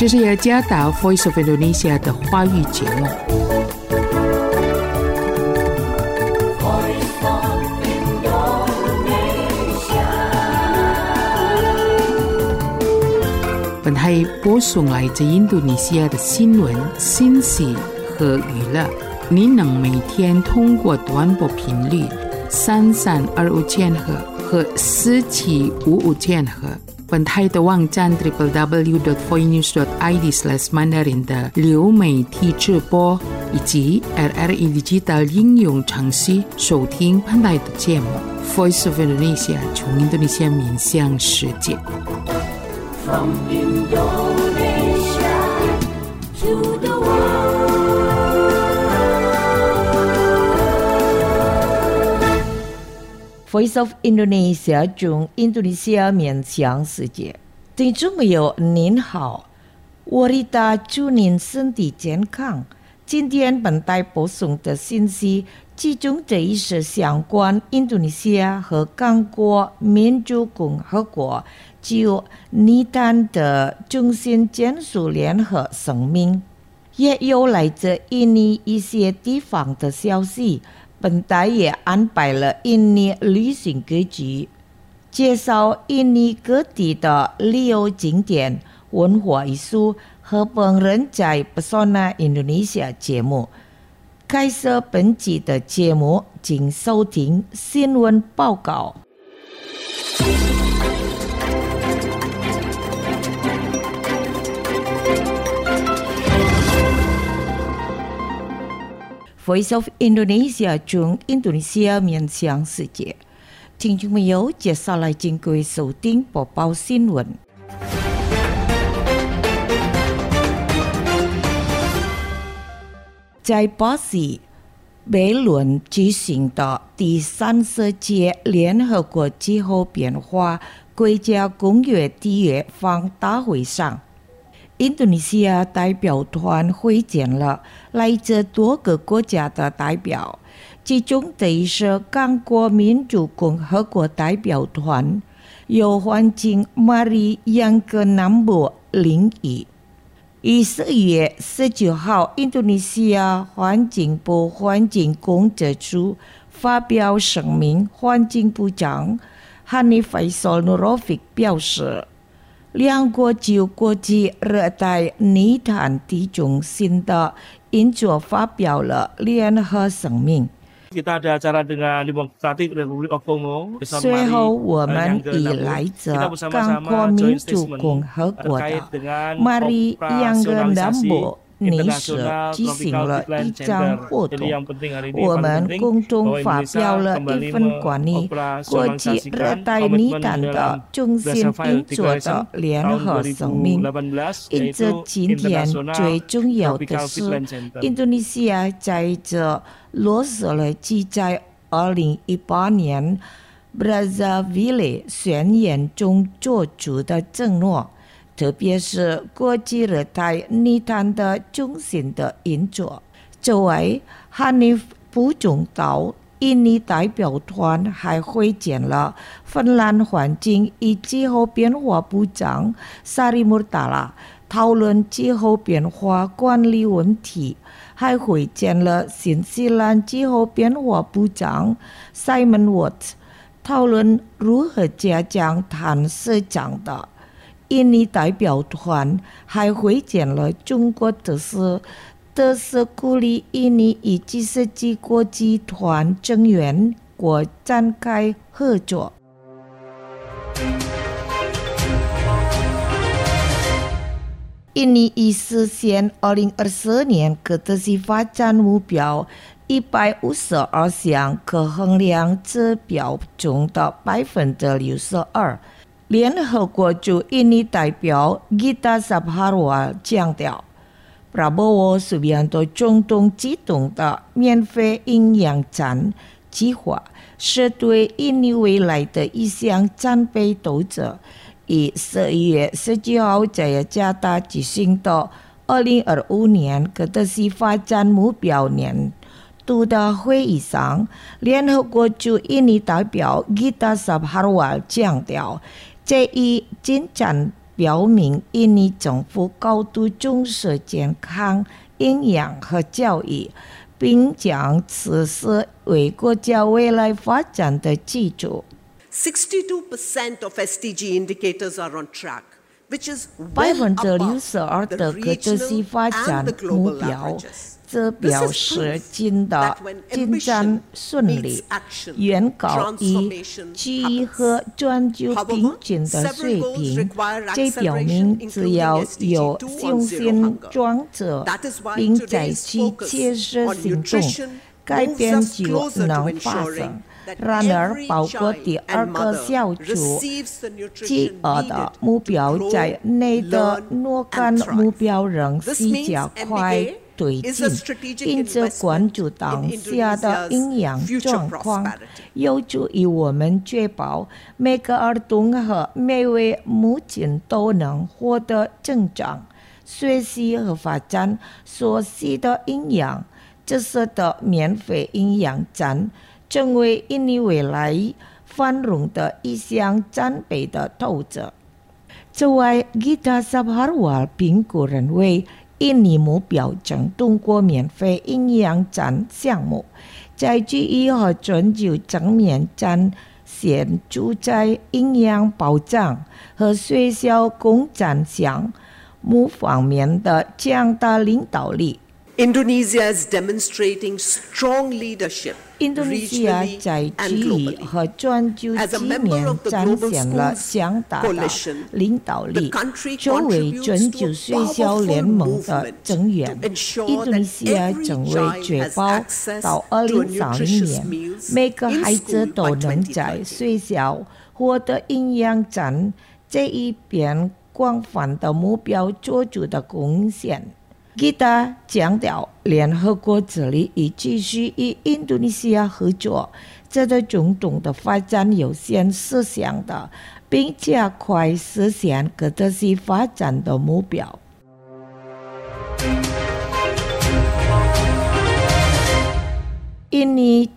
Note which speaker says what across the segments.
Speaker 1: 这是雅加达 Voice of Indonesia 的华语节目。本台播送来自印度尼西亚的新闻、信息和娱乐。您能每天通过短波频率3325千赫和4755千赫。本台的网站 www.voinews.id/mandarin 的流媒体直播以及 RRI Digital 应用程序收听本台的节目。Voice of Indonesia 从印度尼西亚面向世界。From Indonesia to the
Speaker 2: world。Voice of Indonesia 从印度尼西亚面向世界。听众朋友您好，Warita祝您身体健康。今天本台播送的信息集中在一些相关印度尼西亚和刚果民主共和国就尼丹的中心建筑联合声明，也有来自印尼一些地方的消息。本台也安排了印尼旅行歌曲，介绍印尼各地的旅游景点、文化艺术和本人在 Pesona Indonesia 节目。开始本集的节目，请收听新闻报告。Voice of Indonesia 从印度尼西亚面向世界。听众朋友，接下来请各位收听播报新闻。在巴西贝伦举行的第30届联合国气候变化国家公约缔约方大会上，印度尼西亚代表团会见了来自多个国家的代表，其中的是刚果民主共和国代表团，由环境 Mari yang ke-60领导。11月19号，印度尼西亚环境部环境工作处发表声明，环境部长 Hanif Faisal Nurrofiq 表示，两国就国际热带泥炭地中心的运作发表了联合声明。随后，我们以来自刚果民主共和国的 Mari yang ke-60历史举行了一场活动，我们共同发表了一份关于国际热带泥炭的中心运作的联合声明。因此，今天最重要的是，印度尼西亚在这落实了其在2018年 Brazzaville 宣言中做出的承诺，特别是国际热带泥炭的中心的运作。作为汉尼部长到印尼代表团还会见了芬兰环境与气候变化部长 Sari Murtala， 讨论气候变化管理问题，还会见了新西兰气候变化部长 Simon Watt， 讨论如何加强碳市场的。印尼代表团还会见了中国特使鼓励印尼与世界国际团成员国展开合作。印尼已实现2024年可持续发展目标152项可衡量指标中的62%。联合国驻印尼代表 Gita Sabharwal 强调， Prabowo Subianto 总统启动的免费营养餐计划是对印尼未来的一项战备斗争。以11月19号在雅加达举行的2025年可持续发展目标年度的会议上，联合国驻印尼代表 Gita Sabharwal 强调，这一进展表明印尼政府高度重视健康、营养和教育，并将此事为国家未来发展的基础。
Speaker 3: 62% of SDG indicators are on track, which is well
Speaker 2: 62%
Speaker 3: above the
Speaker 2: 的可持续
Speaker 3: regional
Speaker 2: 发展
Speaker 3: and the
Speaker 2: 目
Speaker 3: global
Speaker 2: 标，
Speaker 3: averages.
Speaker 2: 这表示进展顺利，远高于区域和全球平均的水平。这表明只要有信心专注，并采取切实行动，改变就能发生。然而，包括第二个小组饥饿的目标在内的若干目标仍需加快推进，因此关注当下的营养状况，有助于我们确保每个儿童和每位母亲都能获得成长、学习和发展所需的营养。这使得免费营养站成为印尼未来繁荣的一项战备的投资。此外，Gita Sabharwal 评估认为，印尼目标正通过免费营养站项目，在区域和全球层面展现出在营养保障和学校共展项目方面的强大领导力。
Speaker 3: Indonesia is demonstrating strong leadership
Speaker 2: 印度尼西亚在区域和全球层面展现了强大的领导力。作为全球学校联盟的成员，印度尼西亚正为确保到2030年，每个孩子都能在学校获得营养餐这一边广泛的目标做出的贡献。Gita 强调，联合国致力于继续与印度尼西亚合作，这对中东的发展有限思想的，并加快实现可持续发展的目标。印尼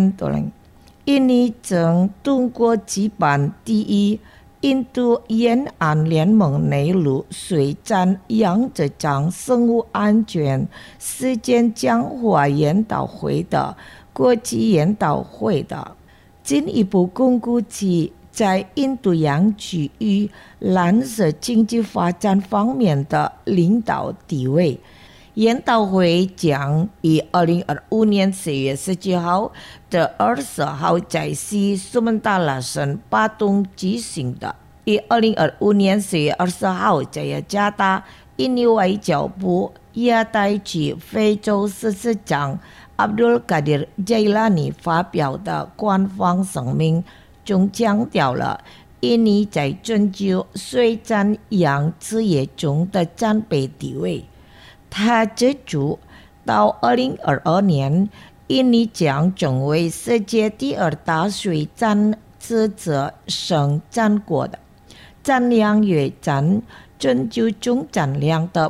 Speaker 2: 正通过举办第一印度沿岸联盟内陆水产养殖场生物安全事件讲话研讨会的国际研讨会的，进一步巩固其在印度洋区域蓝色经济发展方面的领导地位。研讨会将于2025年4月17号至20号在西苏门答腊省巴东举行的，于2025年4月20号在雅加达，印尼外交部亚太区非洲事司长Abdul Qadir Jailani 发表的官方声明中强调了印尼在全球水产养殖业中的战备地位。他指出，到2022年，印尼将成为世界第二大水产制造生产国的，产量约占全球总产量的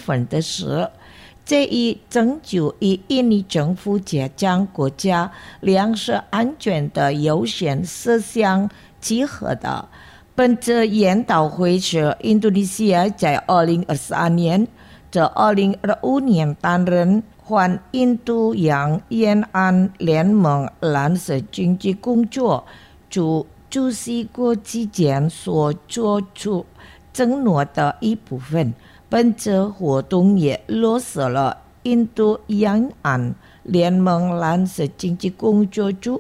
Speaker 2: 10%。这一征就与印尼政府加强国家粮食安全的优先事项契合的。本次研讨会是印度尼西亚在2023年至2025年担任环印度洋沿岸联盟蓝色经济工作主席国期间所做出承诺的一部分。本次活动也落实了印度沿岸联盟蓝色经济工作组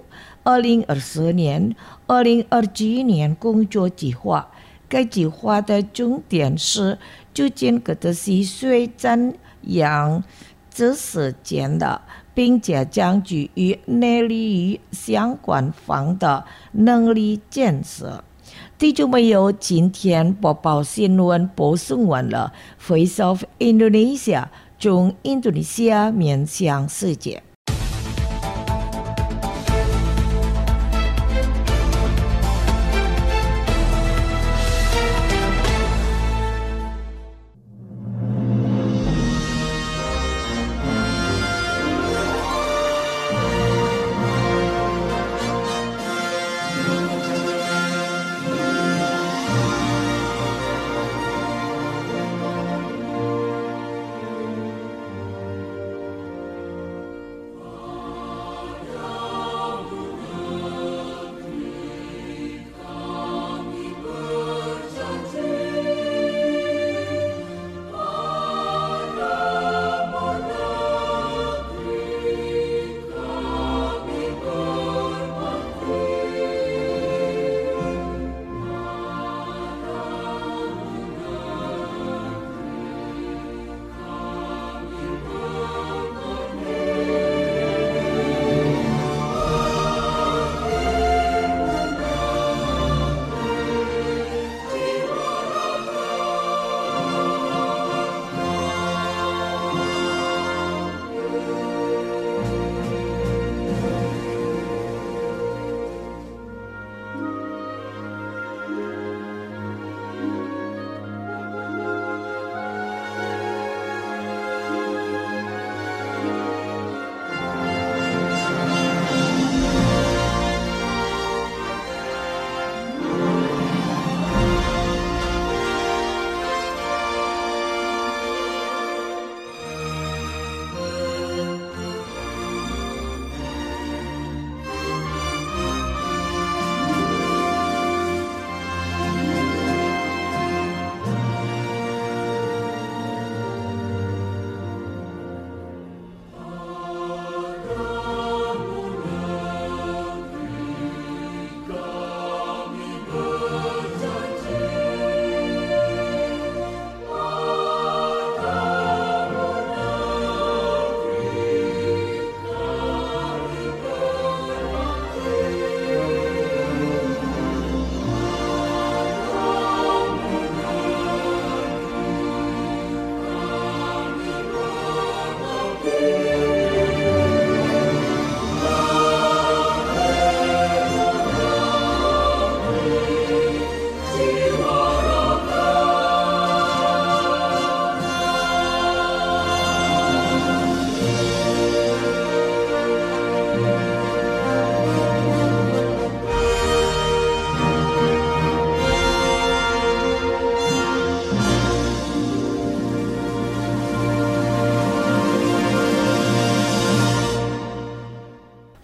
Speaker 2: 2024年、2029年工作计划。该计划的重点是促进可持续水产养殖实践的，并加强基于内力与相关方的能力建设。听众朋友，今天播报新闻播送完了。Voice of Indonesia 从印度尼西亚面向世界。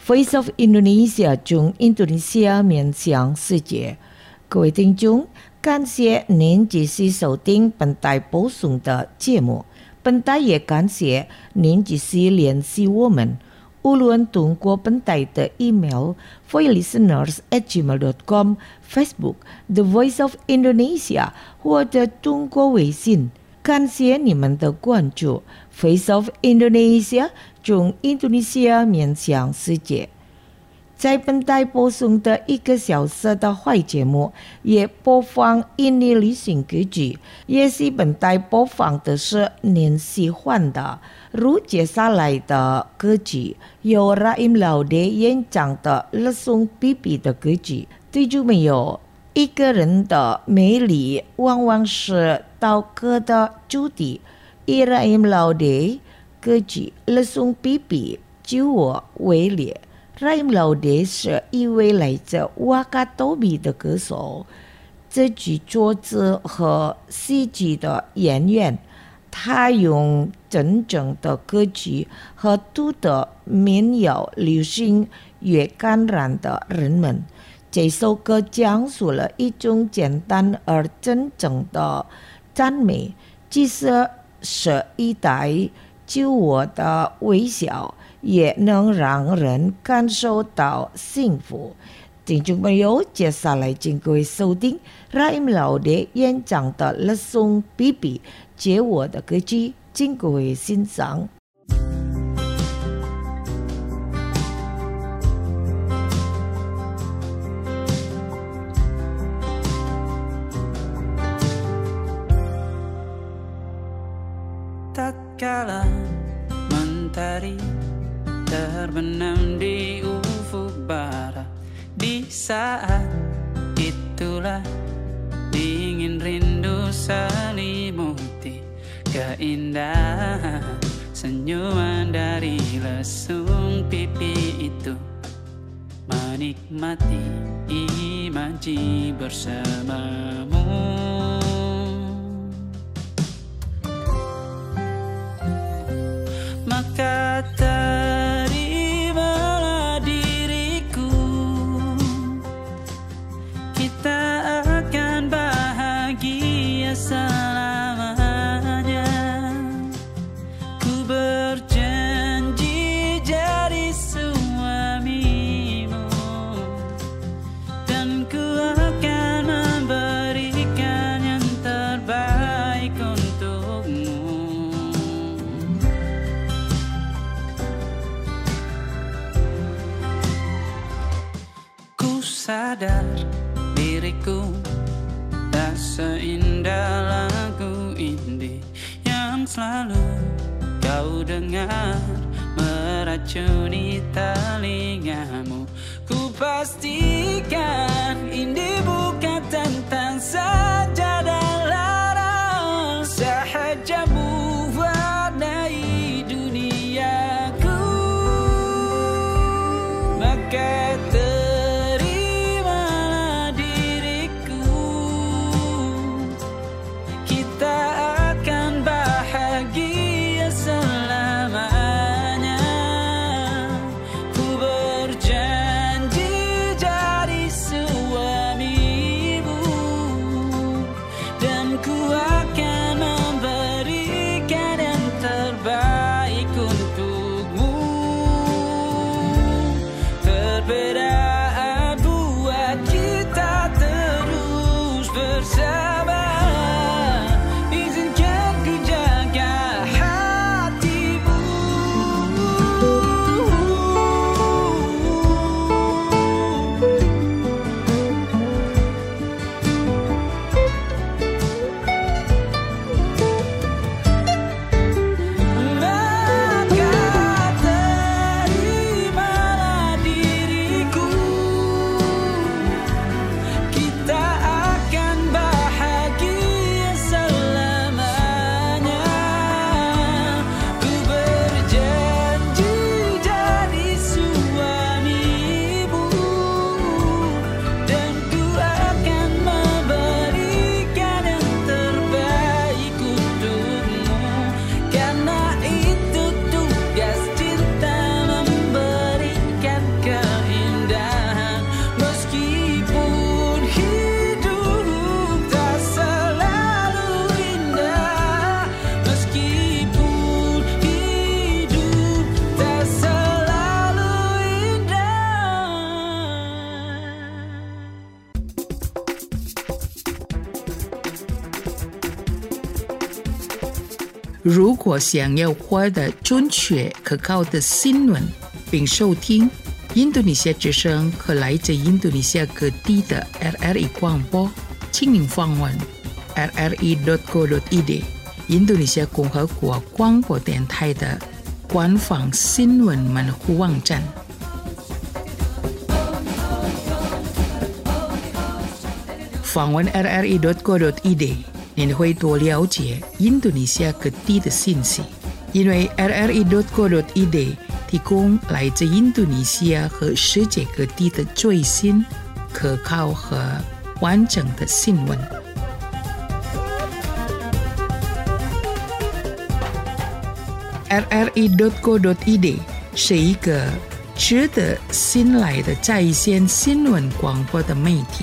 Speaker 2: Voice of Indonesia 中印度尼西亚面向世界。各位听众，感谢您继续收听本台播送的节目。本台也感谢您继续联系我们，无论通过本台的 email voicelisteners@gmail.com、Facebook The Voice of Indonesia 或者通过微信。感谢你们的关注 ，Voice of Indonesia 中印度尼西亚面向世界。在本台播送的1个小时的坏节目，也播放印尼流行歌曲，也是本台播放的是您喜欢的。如接下来的歌曲，由 Rahim Laude 演唱的《Lesung Pipi》的歌曲，记住没有？一个人的美丽往往是刀割的主题。以 Rahim Laude 歌曲《Lesung Pipi》就我为例。Rahim Laude 是一位来自瓦卡多比的歌手，这剧作词和戏剧的演员。他用真正的歌曲和独特民谣流行乐感染的人们。这首歌讲述了一种简单而真正的赞美，即使是一代救我的微笑，也能让人感受到幸福。听众朋友，接下来请各位收听 Rahim Laude 演唱的《Lesung Pipi》接我的歌曲，请各位欣赏。
Speaker 4: Tatkala mentari terbenam di ufuk barat, di saat itulah dingin rindu selimuti keindahan senyuman dari lesung pipi itu, menikmati imaji bersamamu. Maka terimalah diriku, kita akan bahagia selamanya. Ku berjanji jadi suamimu, dan ku akan memberikan yang terbaik untukmu. Sadar diriku tak seindah lagu indie yang selalu kau dengar meracuni telingamu. Ku pastikan indie bukan tentang sajadah larang, sahaja mewarnai duniaku. Maka suamimu,
Speaker 1: 如果想要获得准确可靠的新闻并收听印度尼西亚之声和来自印度尼西亚各地的 RRI 广播，请您访问 rri.co.id 印度尼西亚共和国广播电台的官方新闻门户网站。访问 rri.co.id， 您会多了解印度尼西亚各地的信息，因为 rri.co.id 提供来自印度尼西亚和世界各地的最新、可靠和完整的新闻。rri.co.id 是一个值得信赖的在线新闻广播的媒体。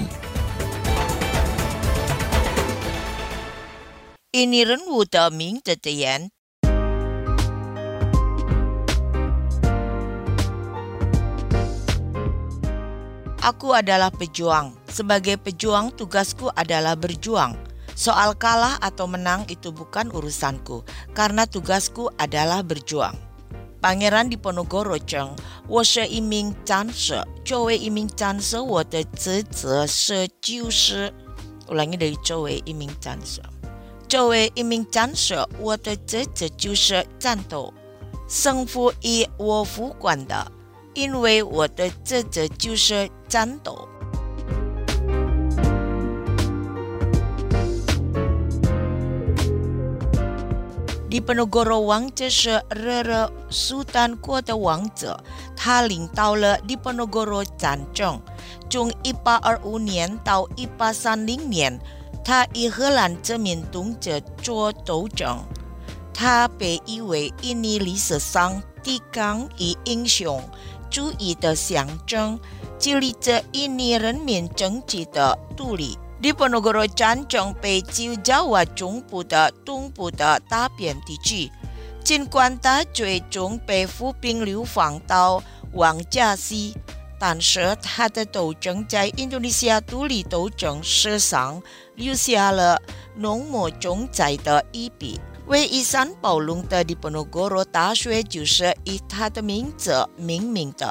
Speaker 2: 印尼人物的名字的言。Aku adalah pejuang. Sebagai pejuang, tugasku adalah berjuang. Soal kalah atau menang itu bukan urusanku, karena tugasku adalah berjuang. Pangeran Diponegoro 称，我是一名战士。作为一名战士，我的职责是救世。Ulangi dari 作为一名战士。作为一名战士，我的职责就是战斗。胜负与我无关的，因为我的职责就是战斗。Diponegoro 王者是Rara Sultan 国的王者，他领导了 Diponegoro 战争，从1825年到1830年。他与荷兰殖民统治做斗争，他被誉为印尼历史上抵抗与英雄主义的象征，激励着印尼人民争取的独立。Diponegoro 战争被就Jawa 中部的东部的大片地区，尽管他最终被俘并流放到王家溪，但是他的斗争在印度尼西亚独立斗争史上留下了浓墨重彩的一笔。位于三宝龙的 Diponegoro 大学就是以他的名字命名的。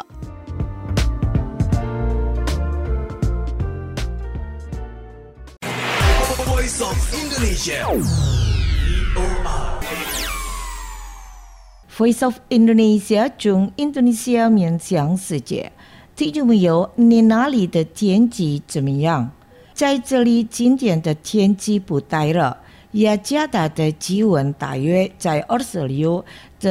Speaker 5: Voice of Indonesia
Speaker 2: Voice of Indonesia 从印度尼西亚面向世界。听众朋友，你那里的天气怎么样？在这里今天的天气不太热，雅加达的气温大约在26到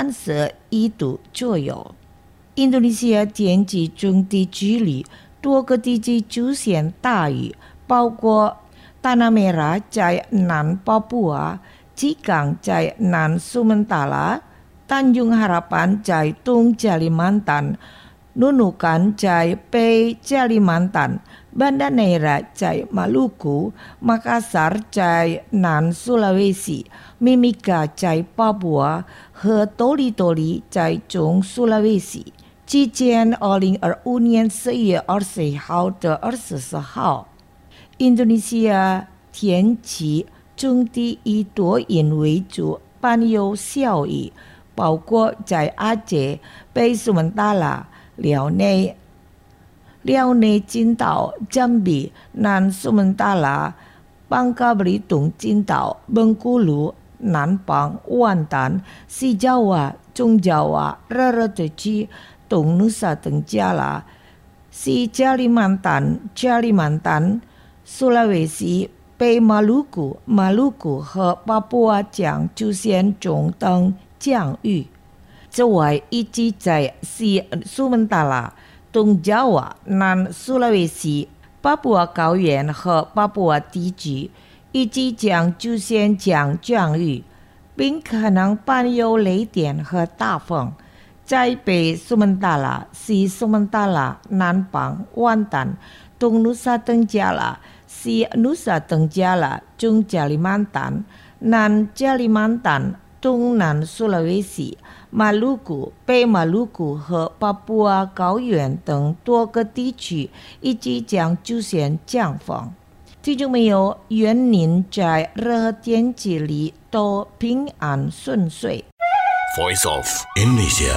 Speaker 2: 31度左右。印度尼西亚天气中地区里多个地区出现大雨，包括Tanah Merah 在南巴布亚，吉冈在南苏门答腊，Tanjung Harapan 在东加里曼丹，Nunukan 在北加里曼丹，Banda Neira 在马鲁库，Makassar 在南苏拉威西，Mimika 在巴布亚和多利多利在中苏拉威西。期间2025年4月21号到24号，印度尼西亚天气中地以多云为主，伴有小雨，包括在阿杰、北苏门答腊、辽内群岛、jam比、南苏门答腊、邦加布里东群岛、本古鲁、南邦、万丹、西爪哇、中爪哇、Rara地区、东努萨登加拉、西加里曼丹、苏拉威西、北马鲁古和巴布亚将出现中等降雨。此外，以及在西苏门答腊、东爪哇、南苏拉威西、巴布亚高原和巴布亚地区，以及将出现降雨，并可能伴有雷电和大风。在北苏门答腊、西苏门答腊、南邦、万丹、东努萨登加拉、西努萨登加拉、中加里曼丹、南加里曼丹、东南苏拉威西、马鲁古、北马鲁古和巴布亚高原等多个地区，以及将出现降风。 听众朋友，愿您在任何天气里都平安顺遂。
Speaker 5: Voice of Indonesia。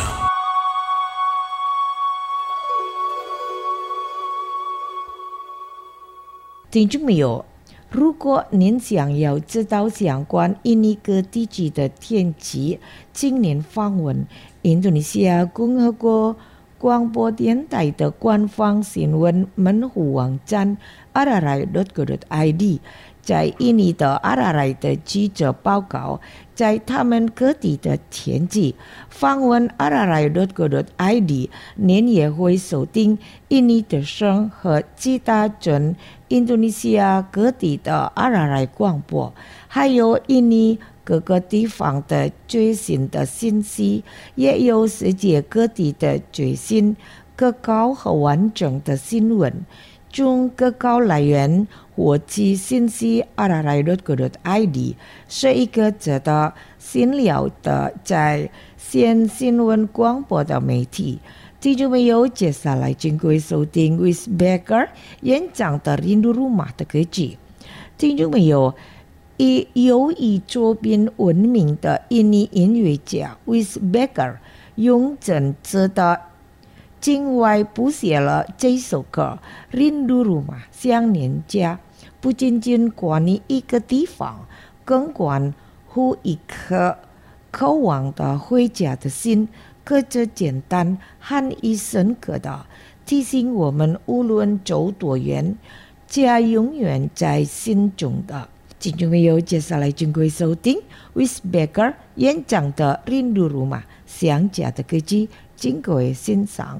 Speaker 2: 听众朋友，如果您想要知道相关印尼各地区的天气，请您访问印度尼西亚共和国广播电台的官方新闻门户网站 ararai.go.id， 在印尼的ararai的记者报告在他们各地的天气。访问 ararai.go.id， 您也会收听印尼的声和其他准印度尼西亚各地的ararai广播，还有印尼各个地方的最新的信息，也有世界各地的最新、可靠和完整的新闻。从可靠来源获取信息 ararai.go.id 是一个值得信赖的在线新闻广播的媒体。听众朋友，接下来请各位收听 Wes Becker 演讲的《Rindu Rumah》的歌曲。听众朋友，由以作品闻名的印尼音乐家 Wes Becker 用真挚的境外谱写了这首歌《Rindu Rumah》想念家，不仅仅关于一个地方，更关乎一颗渴望的回家的心。可这简单含义深刻的提醒我们，无论走多远，家永远在心中的。听众朋友，接下来请各位收听 Wes Becker 演讲的《Rindu Rumah》想家的歌曲，请各位欣赏。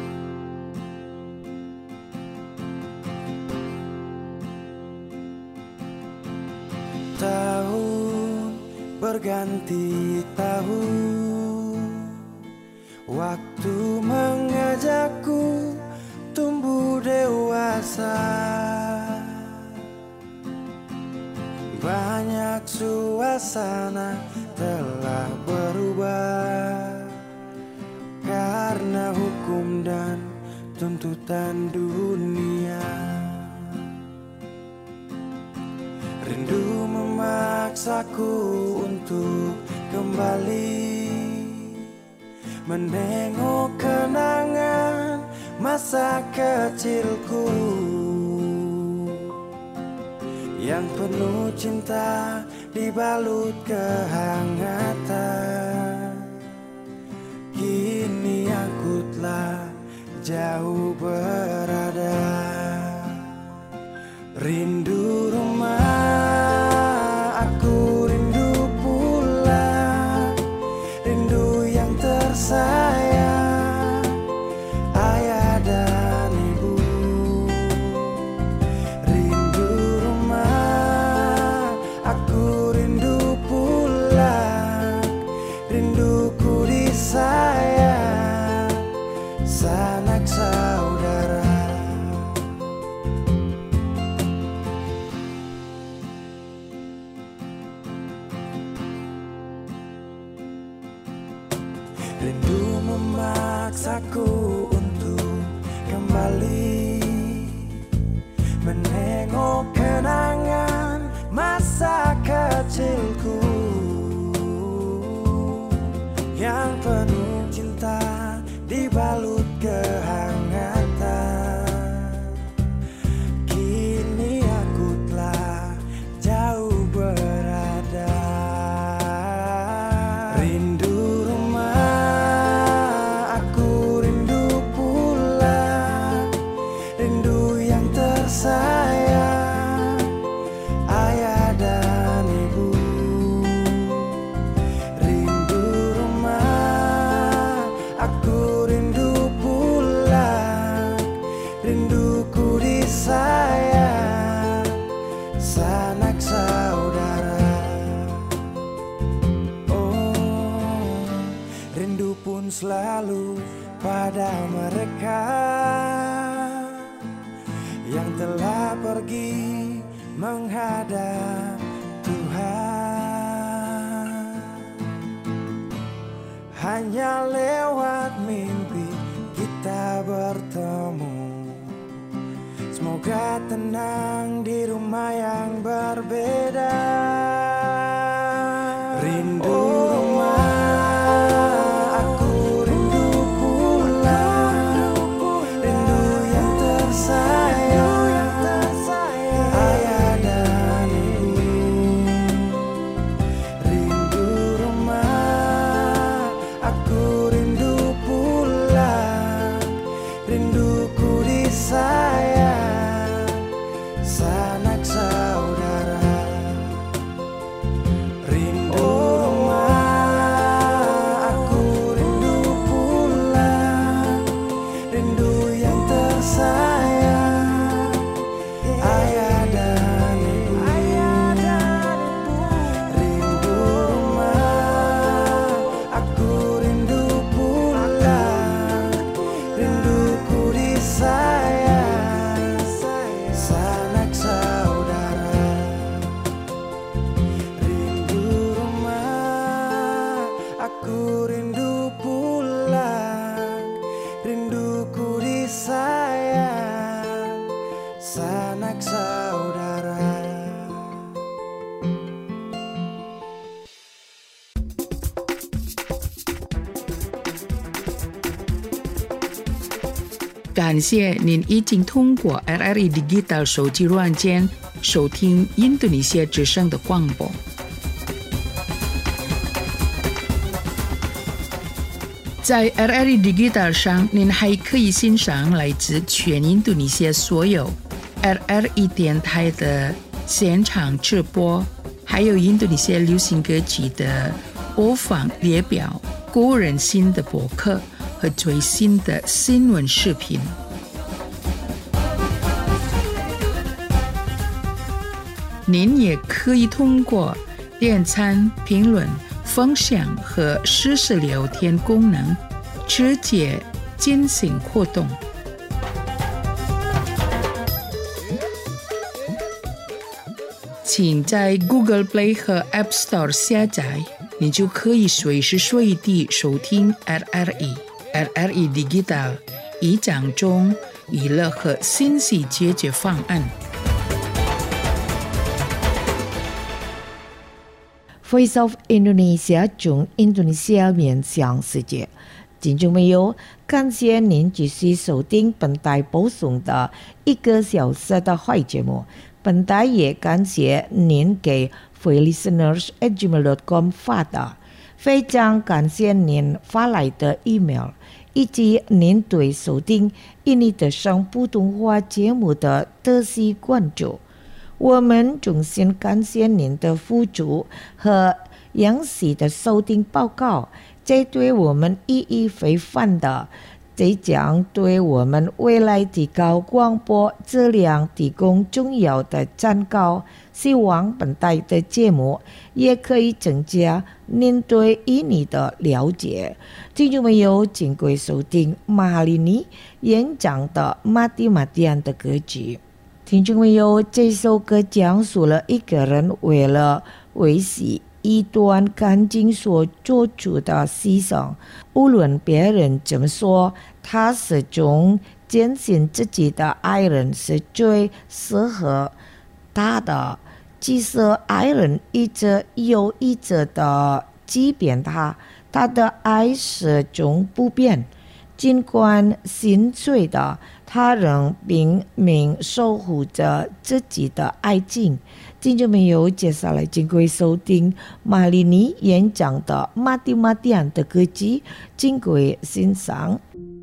Speaker 6: Tahun berganti tahun, waktu mengajakku tumbuh dewasa. Banyak suasana telah berubah karena hukum dan tuntutan dunia. Rindu memaksaku untuk kembali menengok kenangan masa kecilku yang penuh cinta dibalut kehangatan. Kini aku telah jauh berada. Rindu rumah, aku rindu pulang, rindu yang tersayang, ayah dan ibu. Rindu rumah, aku rindu pulang, rinduku disayang, sanak saudara. Rindu memaksaku untuk kembali menengok kenangan masa kecilku yang penuh cinta dibalut kehangatan. Kini aku telah jauh berada. Rindu rumah, aku rindu pulang, rindu yang tersayang, ayah dan ibu. Rindu rumah, aku rindu pulang, rinduku disayang, sanak saudara. Oh, rindu pun selalu pada mereka yang telah pergi menghadap Tuhan. Hanya lewat mimpi kita bertemu. Semoga Semoga tenang di rumah yang berbeda. Rindu rumah, aku rindu pulang. Rindu yang tersayang, ayah dan ibu. Rindu rumah, aku rindu pulang. Rinduku disayang, sanak saudara. Rindu rumah, aku rindu pulang. Rindu yang tersayang, ayah dan ibu. Rindu rumah, aku rindu pulang. Rinduku disayang, sanak saudara. Rindu rumah, aku rindu pulang. Rinduku disayang, sanak saudara.
Speaker 1: 感谢您已经通过 RRI Digital 手机软件收听印度尼西亚之声的广播。在 RRI Digital 上，您还可以欣赏来自全印度尼西亚所有 RRI 电台的现场直播，还有印度尼西亚流行歌曲的播放列表、个人新的博客和最新的新闻视频。您也可以通过点赞、评论、分享和实时聊天功能直接进行互动。请在 Google Play 和 App Store 下载，你就可以随时随地收听 RRI Digital 以讲中娱乐和信息解决方案。
Speaker 2: Voice of Indonesia 从印度尼西亚面向世界，听众朋友，感谢您继续收听本台播送的1个小时的会节目。本台也感谢您给 voicelisteners@gmail.com 发的，非常感谢您发来的 email， 以及您对收听印尼的声普通话节目的特细关注。我们衷心感谢您的付出和详细的收听报告，这对我们意义非凡的，这将对我们未来提高广播质量提供重要的参考。希望本台的节目也可以增加您对印尼的了解。听众朋友，请贵收听马哈里尼演讲的马蒂马蒂安的歌曲。听众朋友，这首歌讲述了一个人为了维系一段感情所做出的牺牲，无论别人怎么说，他始终坚信自己的爱人是最适合他的，即使爱人一直又一直的欺骗他，他的爱始终不变。尽管心碎的，他仍拼命守护着自己的爱情。听众朋友，接下来请各位收听马里尼演讲的马蒂马蒂安的歌曲，请各位欣赏。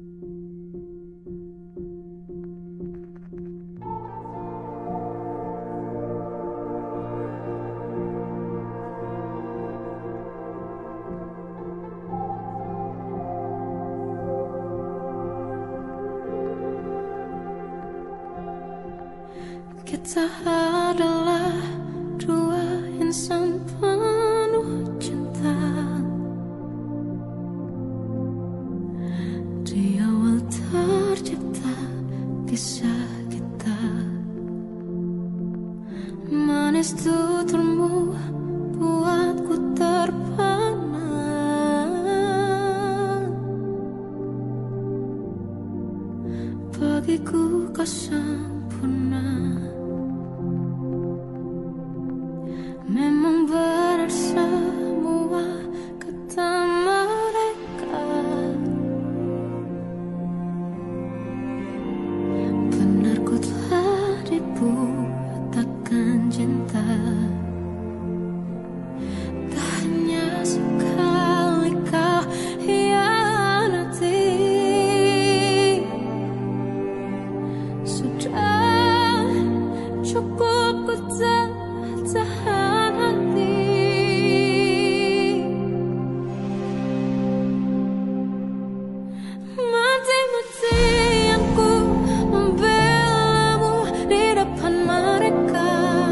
Speaker 7: Kita adalah dua insan penuh cinta. Di awal tercipta kisah kita, manis tuturmu buatku terpana. Bagiku kau sang sempurna. Memang benar semua kata mereka, benar ku telah dibutakan cinta. Tak hanya sekali kau hianati, sudah cukup ku tahan hati. Mati-matian ku membelamu di depan mereka.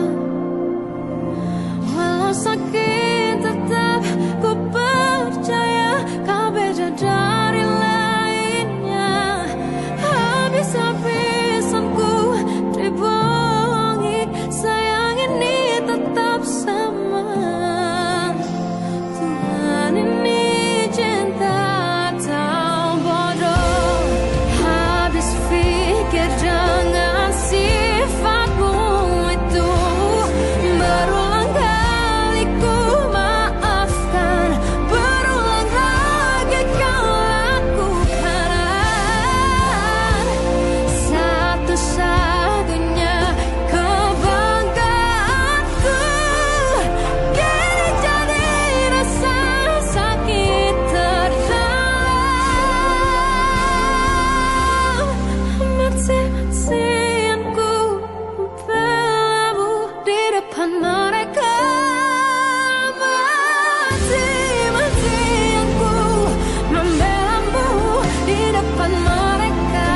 Speaker 7: Walau sakit tetap ku percaya kau beda dari lainnya. Habis-habisan ku dibohongi, sayang ini tetap sama. Tuhan ini cinta atau bodoh. Habis pikir dengan sifatmu itu, berulang kali ku maafkan, berulang lagi kau lakukan. Satu-satunya kebanggaanku kini jadi rasa sakit terdalam. Mati-matian ku membelamu di depan mereka. Mati-matian ku membelamu di depan mereka.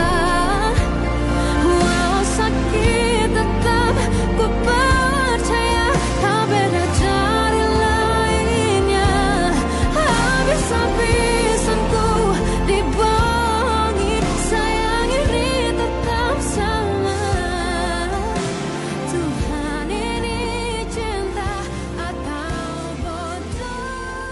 Speaker 7: Walau sakit tetap ku percaya kau beda dari lainnya. Habis-habisan ku dibohongi, sayang ini tetap sama. Tuhan ini cinta atau bodoh.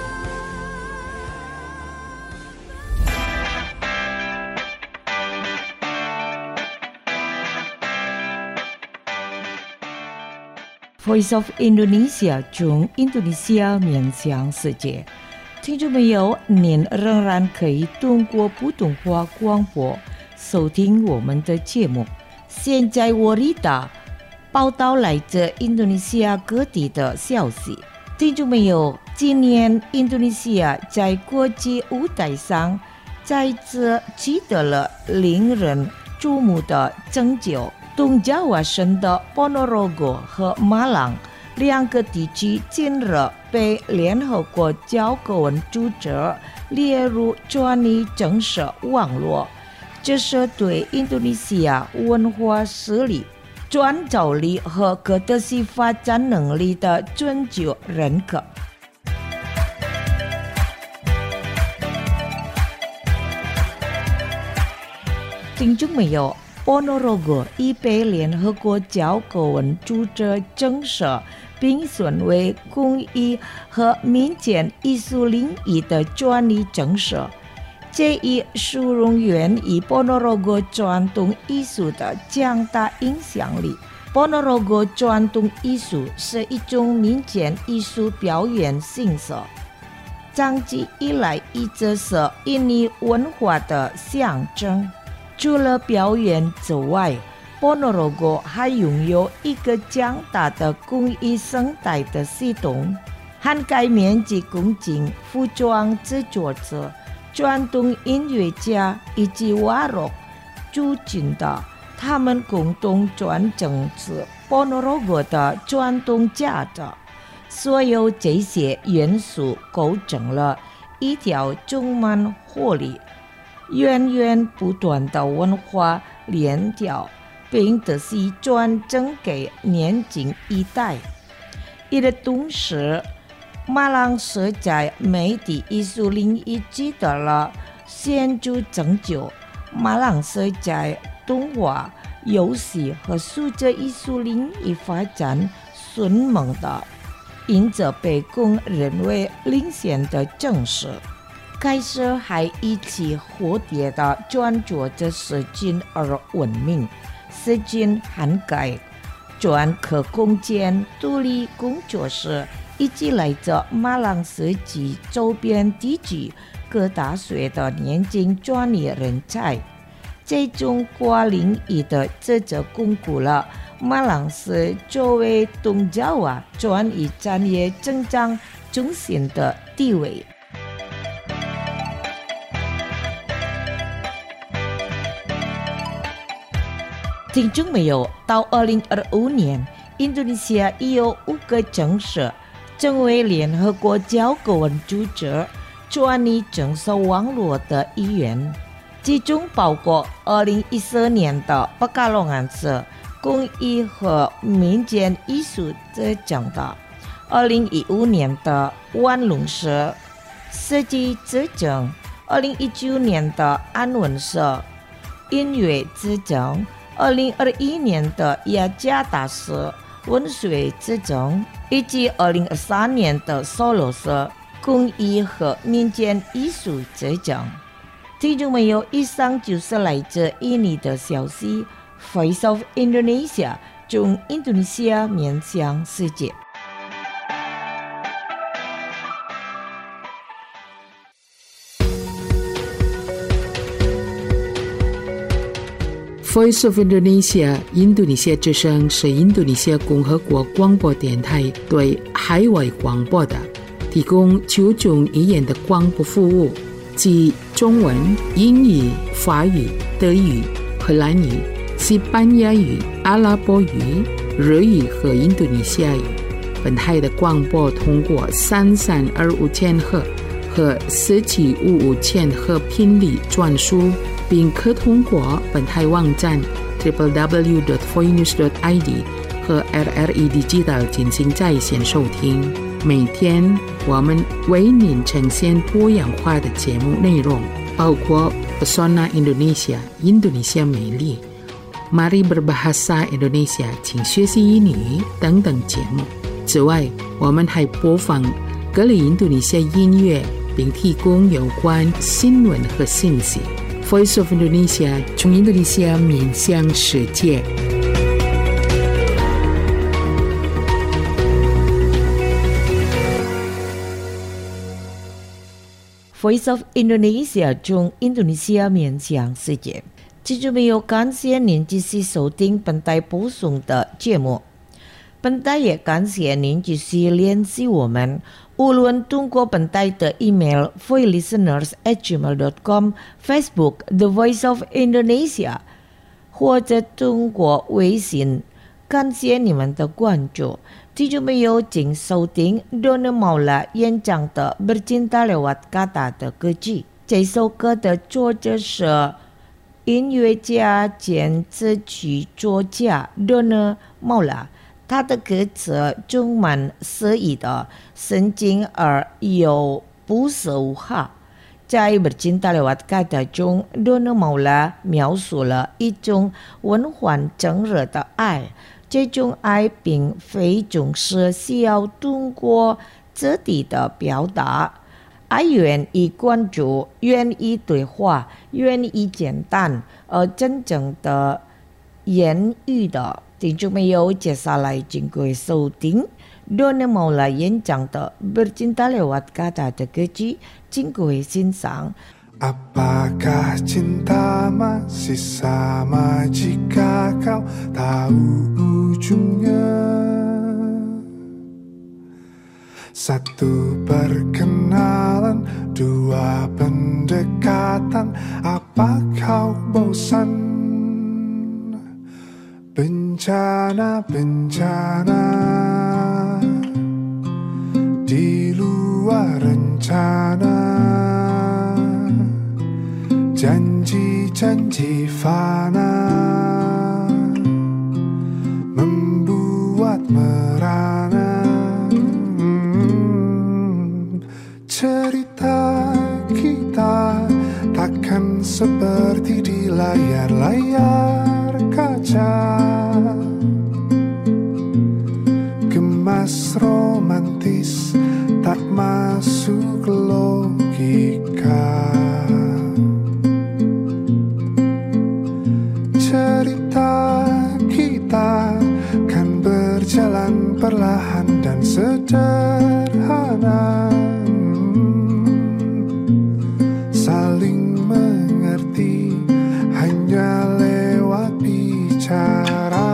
Speaker 2: Voice of Indonesia 中印度尼西亚面向世界，听众朋友，您仍然可以通过普通话广播收听我们的节目。现在Warita报道来自印度尼西亚各地的消息。听众朋友，今年印度尼西亚在国际舞台上再次取得了令人注目的成就。东爪哇省的 Ponorogo 和马朗两个地区近日被联合国教科文组织列入专利证书网络，这是对印度尼西亚文化实力、创造力和可持续发展能力的尊重认可。听众朋友，Ponorogo 已被联合国教科文组织证实，并选为工艺和民间艺术领域的专利证书。这一殊荣源于 Ponorogo 传统艺术的强大影响力。Ponorogo 传统艺术是一种民间艺术表演形式，长期以来一直是印尼文化的象征。除了表演之外， Ponorogo 还拥有一个强大的工艺生态的系统，涵盖面积公顷、服装制作者、传统音乐家以及瓦洛驻军的，他们共同传承着 Ponorogo 的传统价值。所有这些元素构成了一条充满活力、源源不断的文化链条，并得以传承给年轻一代。与此同时，马朗是在媒体艺术领域取得了显著成就。马朗是在动画、游戏和数字艺术领域发展迅猛的，因此被公认为领先的城市。开始还以其蝴蝶的专注着事情而闻名， 资金涵盖专科空间、独立工作室，以及来自马朗斯及周边地区各大学的年轻专业人才。这种跨领域的职责巩固了马朗斯作为东爪哇专业产业增长中心的地位。听众朋友，到2025年，印度尼西亚已有5个城市成为联合国教科文组织专利证书网络的一员，其中包括2014年的巴卡隆安市工艺和民间艺术节奖的，2015年的万隆市设计节奖，2019年的安文市音乐节奖，2021年的雅加达市文学节奖，以及2023年的索罗市工艺和民间艺术节奖。听众朋友，以上就是来自印尼的消息。Voice of Indonesia 从印度尼西亚面向世界。
Speaker 1: Voice of Indonesia 印度尼西亚之声是印度尼西亚共和国广播电台对海外广播的提供9种语言的广播服务，即中文、英语、法语、德语、荷兰语、西班牙语、阿拉伯语、日语和印度尼西亚语。本台的广播通过3325千赫和4755千赫频率转输，并可通过本台网站 www.voinews.id 和 RRE Digital 进行在线收听。每天我们为您呈现多样化的节目内容，包括 Pesona Indonesia 印度尼西亚美丽、Mari Berbahasa Indonesia 请学习英语等等节目。此外，我们还播放各类印度尼西亚音乐，并提供有关新闻和信息。Voice of Indonesia 从印度尼西亚面向世界。
Speaker 2: Voice of Indonesia 从印度尼西亚面向世界。听众朋友，感谢您继续收听本台播送的节目。本台也感谢您继续联系我们，无论通过本台的 email voicelisteners@gmail.com、 Facebook The Voice of Indonesia， 或者通过微信。感谢你们的关注。听众朋友，请收听 Donna Maula 演唱的 Bercinta Lewat Kata 的歌曲。这首歌的作者是音乐家兼词曲作家 Donna Maula， 他的歌词充满诗意的深情而又不色无哈。在 Bercinta Lewat Kata 中 Donna Maula 描述了一种温缓炙热的爱，这种爱并非总是需要通过肢体的表达，爱愿意关注，愿意对话，愿意简单而真正的言语的。听众朋友，接下来请各位收听 Donna Maula 演唱的 Bercinta Lewat Kata 的歌曲，请各位欣赏。
Speaker 6: Apakah cinta masih sama jika kau tahu ujungnya? Satu perkenalan, dua pendekatan. Apa kau bosan? Bencana-bencana di luar rencana, janji-janji fana membuat merana. Cerita kita takkan seperti di layar-layar kaca, gemas romantis tak masuk logika. Cerita perlahan dan sederhana, saling mengerti hanya lewat bicara.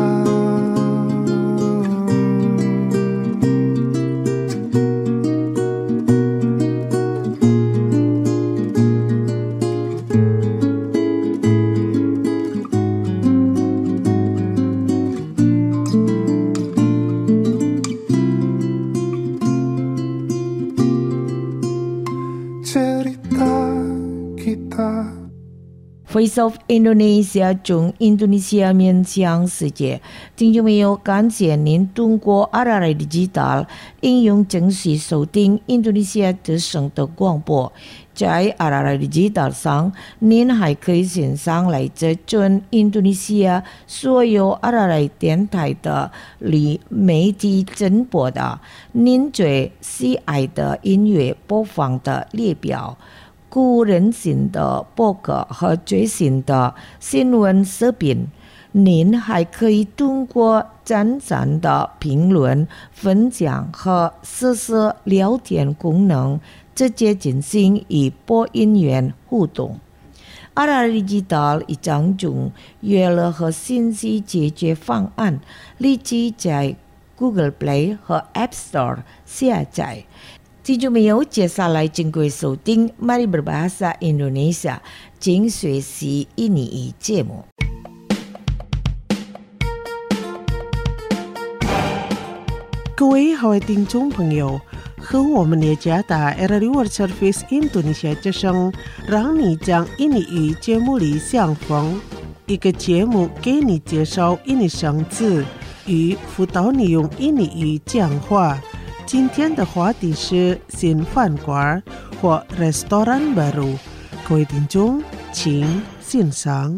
Speaker 2: Voice of Indonesia 中印度尼西亚面向世界，听众朋友，感谢您通过RRI Digital 应用程序收听印度尼西亚之声的广播。在RRI Digital 上，您还可以线上来自全印度尼西亚所有RRI 电台的媒体直播的您最喜爱的音乐播放的列表。个人性的报告和最新的新闻视频，您还可以通过赞赏的评论、分享和实时聊天功能，直接进行与播音员互动。RRI Digital 一张中娱乐和信息解决方案，立即在 Google Play 和 App Store 下载。听众朋友，接下来经过收听 Mari Berbahasa Indonesia 请学习印尼语节目。
Speaker 8: 各位好听众朋友，和我们也加打 RRI World Service Indonesia 之声，让你将印尼语节目里相逢。一个节目给你介绍印尼生字与辅导你用印尼语讲话。今天的话题是新饭馆或 restoran baru。各位听众，请欣赏。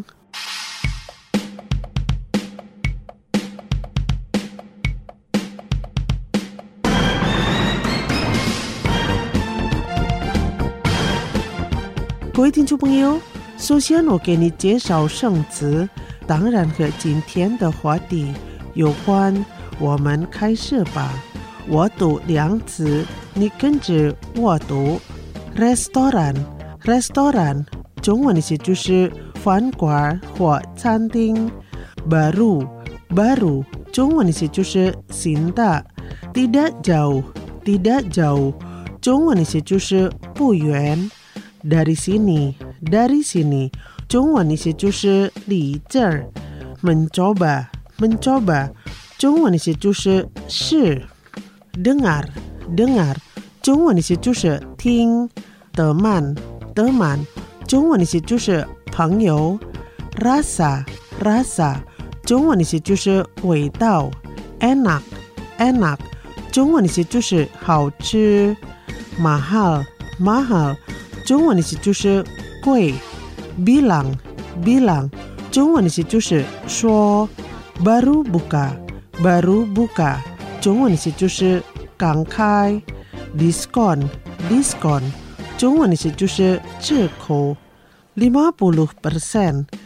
Speaker 8: 各位听众朋友，首先我给你介绍生词，当然和今天的话题有关。我们开始吧。我读两字，你跟着我读。Restoran 中文意思就是饭馆或餐厅。baru 中文意思就是新的。tidak jauh 中文意思就是不远。dari sini 中文意思就是离这儿。mencoba 中文意思就是试。dengar 中文意思就是听。teman 中文意思就是朋友。rasa 中文意思就是味道。enak 中文意思就是好吃。mahal 中文意思就是贵。bilang 中文意思就是说。baru buka 中文意思就是刚开。diskon 中文意思就是折扣。50%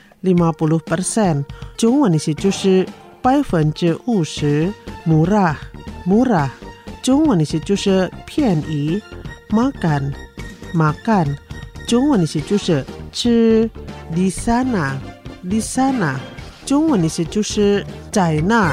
Speaker 8: 中文意思就是50%。murah 中文意思就是便宜。makan 中文意思就是吃。di sana 中文意思就是在那儿。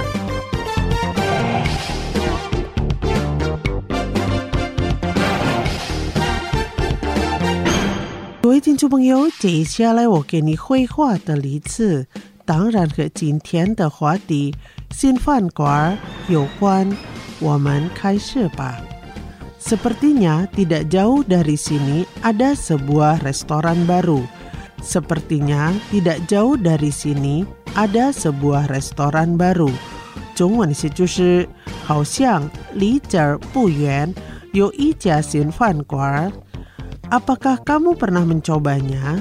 Speaker 8: 各位听众朋友，接下来我给你绘画的例子，当然和今天的话题新饭馆有关。我们开始吧。Sepertinya tidak jauh dari sini ada sebuah restoran baru. Sepertinya tidak jauh dari sini ada sebuah restoran baru. 中文意思就是好像离这儿不远有一家新饭馆。Apakah kamu pernah mencobanya?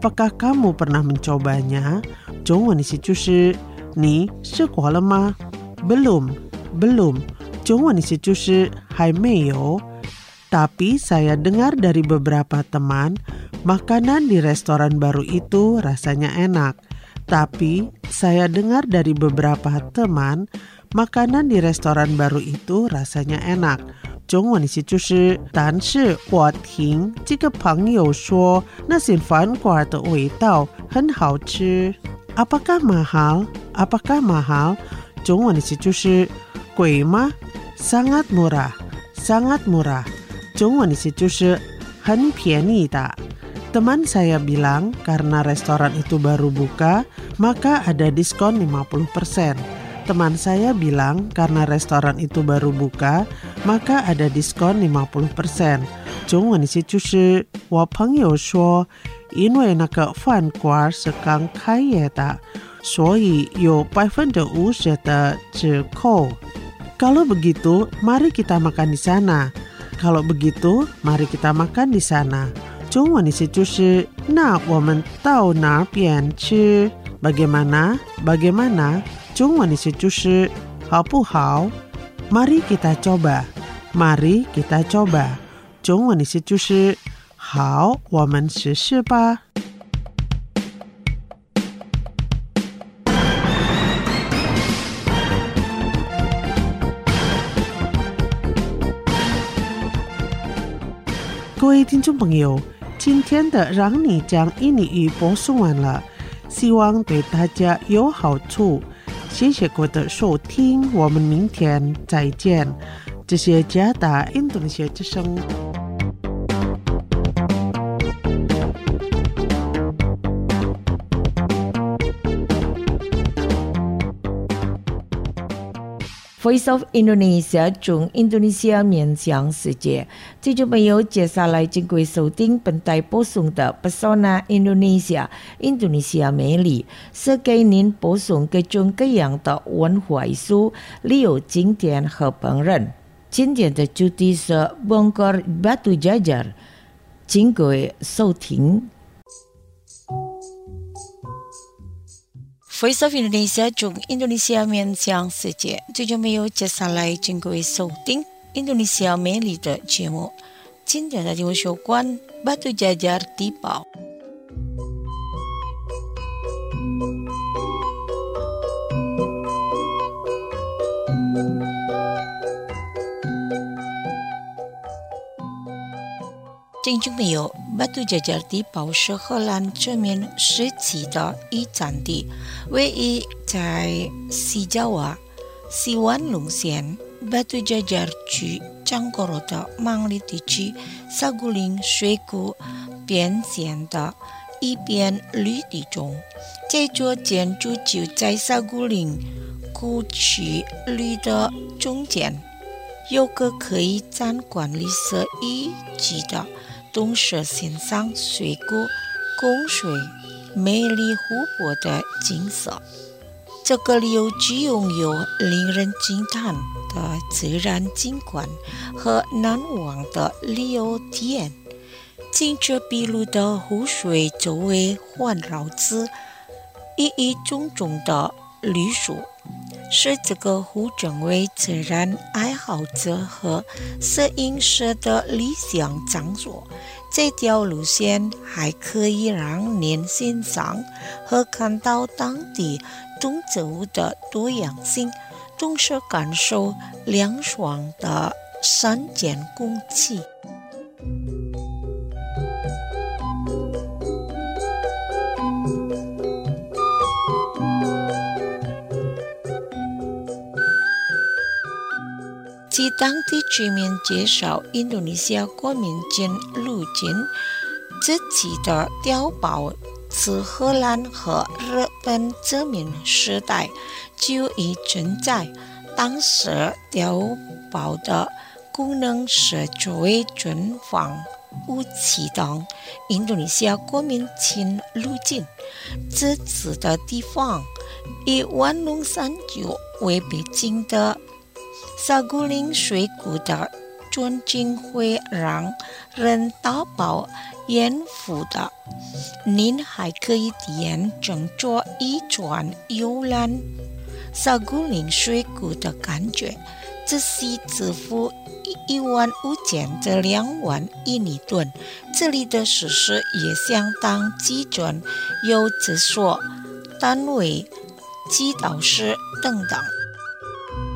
Speaker 8: 中文意思就是你试过了吗？ belum 中文意思就是还没有。Tapi saya dengar dari beberapa teman, makanan di restoran baru itu rasanya enak. Tapi saya dengar dari beberapa teman, makanan di restoran baru itu rasanya enak。中文意思就是但是我听这个朋友说那些饭馆的味道很好吃。Apakah mahal? Apakah mahal? 中文意思就是贵吗？ sangat murah, sangat murah. 中文意思就是很便宜的。Teman saya bilang karena restoran itu baru buka, maka ada diskon 50%. Teman saya bilang karena restoran itu baru buka, maka ada diskon 50%。中文意思就是我朋友说，因为那个饭馆是刚开业的，所以有50%的折扣。Kalau begitu, mari kita makan di sana. Kalau begitu, mari kita makan di sana。中文意思就是那我们到哪边吃？ Bagaimana? Bagaimana? 中文意思就是好不好？ Mari kita coba. Mari kita coba. 中文意思就是好，我们试试吧。各位听众朋友，今天的让你讲印尼语播送完了，希望对大家有好处。谢谢各位的收听，我们明天再见。这是加达印度尼西亚之声。
Speaker 2: Voice of Indonesia 中印度尼西亚面向世界，听众朋友，接下来请各位收听本台播送的 Pesona Indonesia 印度尼西亚美丽，是给您播送各种各样的文化艺术、旅游景点和烹饪。今天的主题是 Bongkar Batu Jajar， 请各位收听。Voice of Indonesia 中印度尼西亚面向世界，最终没有接下来请各位收听印度尼西亚美丽的节目。今天的节目有关 Batu Jajar 地堡。听众朋友， Batu Jajar 地堡是荷兰殖民时期的一战地，位于在西爪哇、西湾龙县 Batu Jajar 区张果罗的曼里地区沙古林水谷边线的一片绿地中。这座建筑就在沙古林谷区绿的中间，有个可以参观历史遗迹的东石线上水谷供水美丽湖泊的景色。这个旅游具拥有令人惊叹的自然景观和难忘的旅游体验。清澈碧绿的湖水周围环绕着一种种的绿树，使这个湖成为自然爱好者和摄影师的理想场所。这条路线还可以让您欣赏和看到当地动植物的多样性，同时感受凉爽的山间空气。据当地居民介绍，印度尼西亚国民间入境自己的碉堡自荷兰和日本殖民时代就已存在。当时碉堡的功能是作为存放武器等印度尼西亚国民间入境自治的地方。以万隆山丘为背景的沙古林水谷的专景会让人大饱眼福的。您还可以体验乘坐一船游览沙古林水谷的感觉，这是支付15000至2万印尼盾。这里的设施也相当基准，有厕所、单位、祈祷室等等。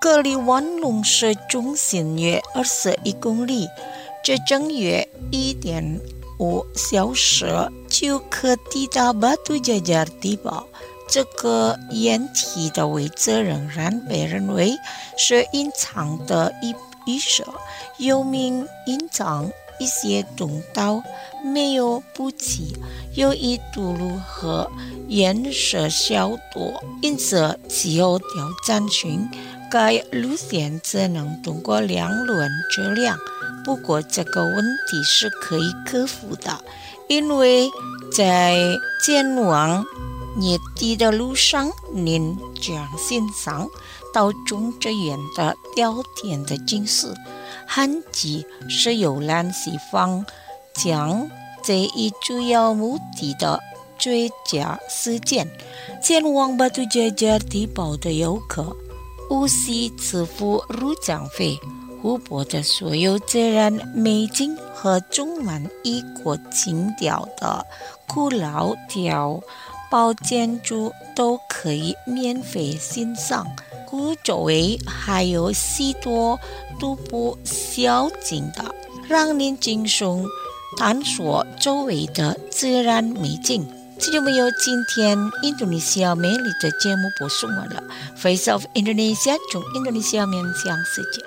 Speaker 2: 隔离万隆市中心约21公里，这正约1.5小时就可抵达巴杜加加尔地堡。这个掩体的位置仍然被认为是隐藏的一手，有名隐藏一些通道，没有补给，有一堵路和岩石小多，因此气候挑战群该路线只能通过2轮车辆。不过这个问题是可以克服的，因为在前往热地的路上，您将欣赏到种植园的稻田的景色。旱季是游览西方将这一主要目的的最佳时间。前往巴杜加加尔地堡的游客无需支付入场费。湖泊的所有自然美景和充满异国情调的古老碉堡建筑都可以免费欣赏。湖周围还有许多徒步小径的，让您轻松探索周围的自然美景。这就没有今天印度尼西亚美丽的节目播送完了。Face of Indonesia 从印度尼西亚面向世界。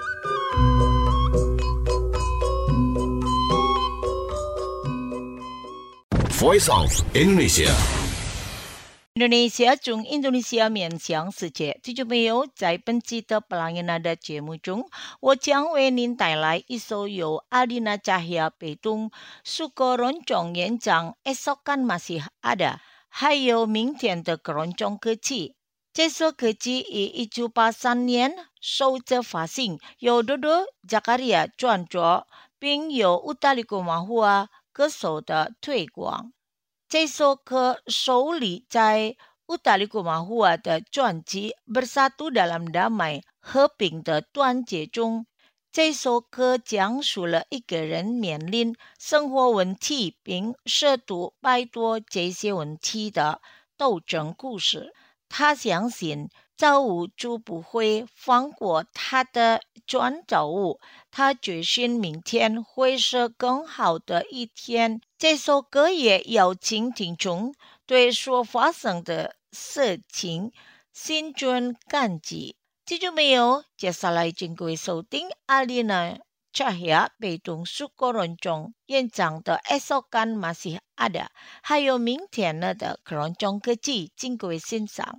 Speaker 5: Voice of Indonesia。
Speaker 2: 印度尼西亚从印度尼西亚面向世界，听众朋友，在本期的布朗印纳的节目中，我将为您带来一首由阿丽娜扎希亚贝东苏格隆中演讲 Esokan Masih Ada， 还有明天的格隆中歌曲。这首歌曲于1983年首次发行，由多多扎卡利亚创作，并由乌达里古马胡啊歌手的推广。这首歌收录在乌达里古马胡啊的专辑《Bersatu Dalam Damai》和平的团结中。这首歌讲述了一个人面临生活问题并试图摆脱这些问题的斗争故事。他相信造物主不会放过他的创造物，他决心明天会是更好的一天。这首歌也邀请听众对所发生的事情心存感激。记住没有？接下来请各位收听阿丽娜扎希亚贝东苏格隆中演唱的 Esokan Masih Ada， 还有明天的格隆中歌曲，请各位欣赏。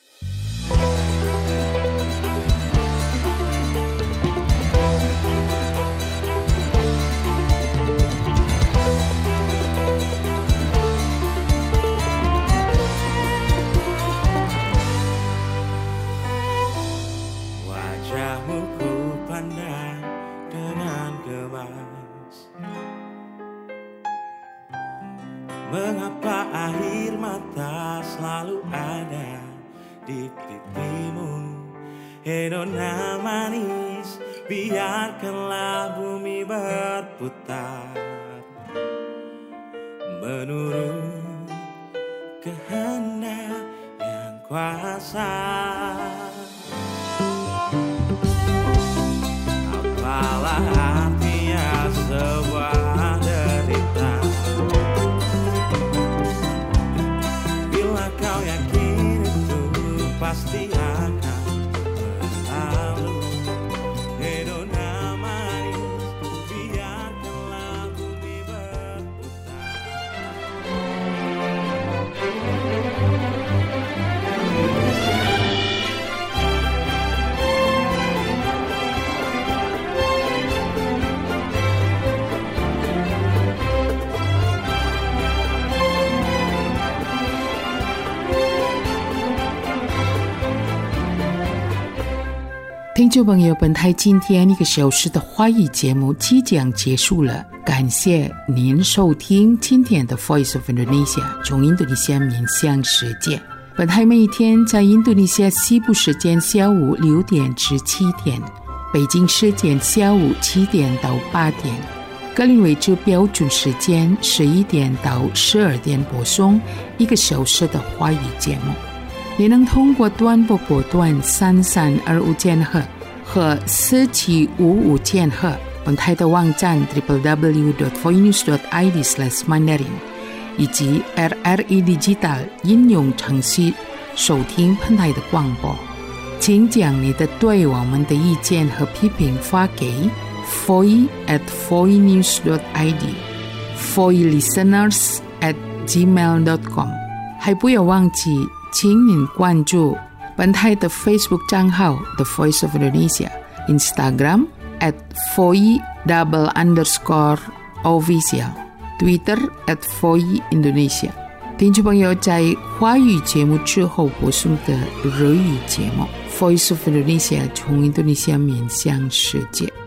Speaker 6: Wajahmu ku pandang dengan gemas, mengapa air mata selalu ada di pipimu? Nona manis, biarkanlah bumi berputar menurut kehendak yang kuasa. Apalah artinya sebuah derita bila kau yakin itu pasti akan berlalu. Nona manis, biarkanlah bumi berputar.
Speaker 1: 听众朋友，本台今天1个小时的华语节目即将结束了，感谢您收听今天的 Voice of Indonesia 从印度尼西亚面向世界。本台每一天在印度尼西亚西部时间下午6点至7点，北京时间下午7点到8点，格林威治标准时间11点到12点播送1个小时的华语节目。你能通过短波波段3325千赫和4755千赫。本台的网站 www.voinews.id/mandarin 以及 RRE Digital 应用程序收听本台的广播。请将你的对我们的意见和批评发给 foi@voinews.id foilisteners@gmail.com。 还不要忘记请您关注本台的 Facebook 账号 The Voice of Indonesia， Instagram @foi_official， Twitter @foiindonesia。 听众朋友，在华语节目之后播送的日语节目 Voice of Indonesia 从印度尼西亚面向世界。